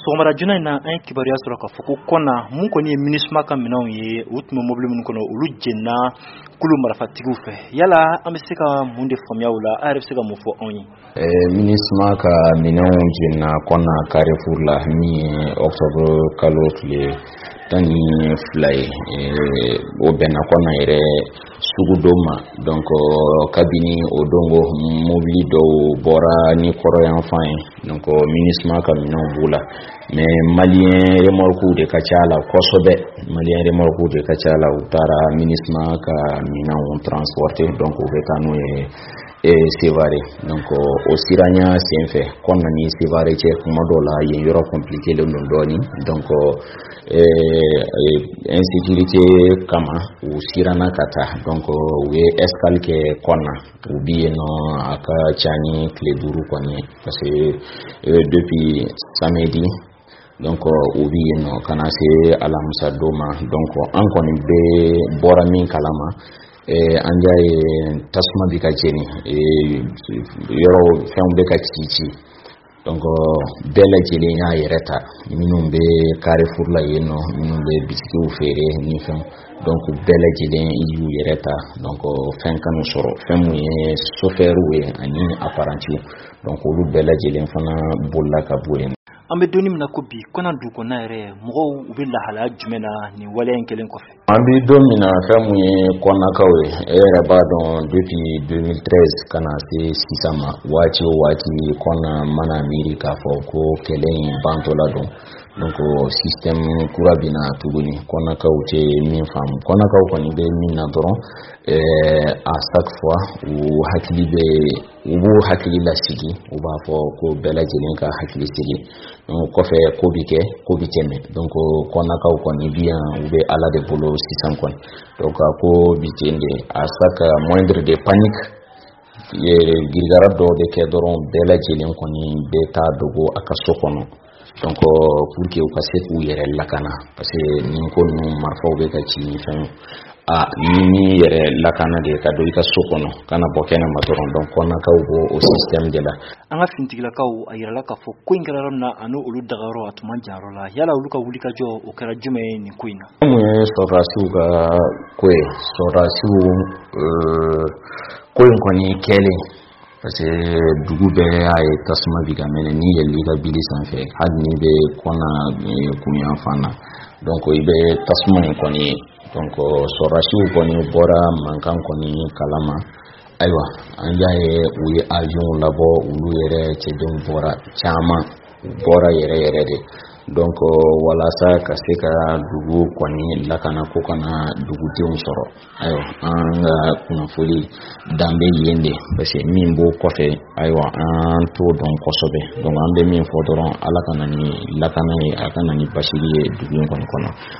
Sɔgɔmada joona in na an ye kibaruya sɔrɔ k'a fɔ ko kɔna mun kɔni ye MINUSMA ka minɛnw ye u tun bɛ mobili minnu kɔnɔ olu jenina kulu marafatigiw fɛ yala an bɛ se ka mun de faamuya o la a yɛrɛ bɛ se ka mun fɔ anw ye. MINUSMA ka minɛnw jenina kɔna Carrefour la min ye octobre kalo tile 12 ye o bɛnna kɔna yɛrɛ sugu dɔ ma donc kabini o dongo mobili dɔw bɔra ni kɔrɔyanfan ye donc MINUSMA ka minɛnw b'u la mais malien remorque de ka ca la kosɛbɛ malien remorque de ka ca la u taara MINUSMA ka minɛnw transporter donc u bɛ taa n'u ye Sévaré donc o siranya senfɛ kɔna ni Sévaré cɛ kuma dɔw la yen yɔrɔ compliqué le don dɔɔni donc insécurité kama u sirana ka taa donc u ye escale kɛ kɔna u bi yen nɔ a ka ca ni tile 5 kɔni parce que depuis samedi donc u bi yen nɔ kana se alamisa don ma donc an kɔni bɛ bɔra min kalama an ja ye tasuma bi ka jeni yɔrɔ fɛnw bɛ ka ci donc bɛɛ lajɛlen y'a yɛrɛ ta minnu bɛ Carrefour la yen nɔ minnu bɛ bitikiw feere ni fɛn donc bɛɛ lajɛlen y'u yɛrɛ ta donc fɛn kanu sɔrɔ fɛn mun ye chauffeur ye ani apprenti donc olu bɛɛ lajɛlen fana bolila ka bɔ yen. An bɛ donni min na ko bi kɔna du kɔnɔna yɛrɛ mɔgɔw u bɛ lahalaya jumɛn na nin waleya in kelen kɔfɛ. An bɛ don min na fɛn mun ye kɔnakaw ye e yɛrɛ b'a dɔn depuis 2013 kana se sisan ma waati o waati kɔna mana miiri k'a fɔ ko kɛlɛ in bantɔla don donc système kura bɛ na tuguni kɔnakaw tɛ min faamu kɔnakaw kɔni bɛ min na dɔrɔn à chaque fois u b'u hakili lasigi u b'a fɔ ko bɛɛ lajɛlen ka hakili sigi donc kɔfɛ ko bi kɛ ko bi tɛmɛ donc kɔnakaw kɔni bi yan u bɛ Ala de bolo sisan kɔni donc ko bi ten de à chaque moindre de panique girigara dɔw bɛ kɛ dɔrɔn bɛɛ lajɛlen kɔni bɛ taa dogo a ka so kɔnɔ donc pour que u ka se k'u yɛrɛ lakana parce que nin ko ninnu marifaw bɛ ka ci ni fɛn ni yɛrɛ lakana de ka don i ka so kɔnɔ kana bɔ kɛnɛma dɔrɔn donc kɔnakaw b'o o système de la. An ka finitigilakaw a yirala k'a fɔ ko in kɛra yɔrɔ min na a n'o olu dagayɔrɔ a tun man jan yɔrɔ la yala olu ka wulikajɔ o kɛra jumɛn ye nin ko in na. Mun ye sɔrɔdasiw ka ko ye sɔrɔdasiw ko in kɔni kɛlen parce que dugu bɛɛ y'a ye tasuma bi ka mɛnɛ ni yɛlɛ i ka bili sanfɛ hali ni bɛ kɔna kunyanfan na donc i bɛ tasuma in kɔni ye donc sɔrɔdasiw kɔni bɔra mankan kɔni kalama ayiwa an y'a ye u ye avion labɔ olu yɛrɛ cɛdenw bɔra caman bɔra yɛrɛ de donc walasa ka se ka dugu kɔni lakana ko kana dugudenw sɔrɔ ayiwa an ka kunnafoni danbe yen de parce que min b'o kɔfɛ ayiwa an t'o dɔn kosɛbɛ donc an bɛ min fɔ dɔrɔn Ala kana ni lakana ye a kana ni basigi ye dugu in kɔni kɔnɔ.